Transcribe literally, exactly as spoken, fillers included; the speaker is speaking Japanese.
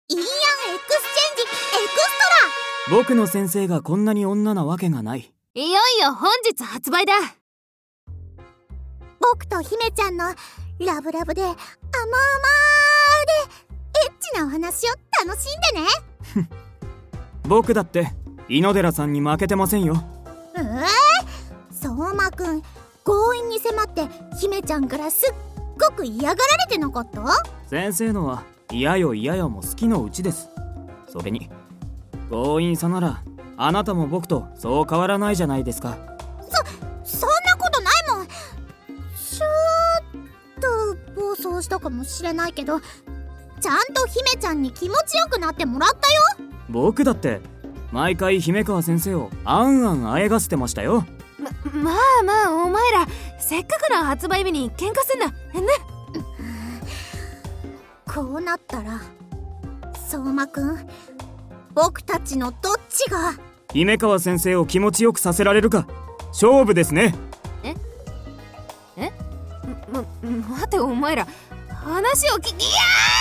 インアンエクスチェンジエクストラ。 僕の先生がこんなに女なわけがない。 いよいよ本日発売だ。 僕と姫ちゃんのラブラブで甘々でエッチなお話を楽しんでね。 僕だって猪寺さんに負けてませんよ。 えー、相馬くん強引に迫って姫ちゃんからすっごく嫌がられてなかった？ 先生のは嫌よ嫌よも好きのうちです。それに強引さならあなたも僕とそう変わらないじゃないですか。 そそんなことないもん。ちょっと暴走したかもしれないけど、ちゃんと姫ちゃんに気持ちよくなってもらったよ。 僕だって毎回姫川先生をあんあんあえがせてましたよ。 ままあまあお前らせっかくの発売日に喧嘩すんなね。 こうなったら相馬くん、僕たちのどっちが姫川先生を気持ちよくさせられるか勝負ですね。 ええま、待てお前ら話をきいやー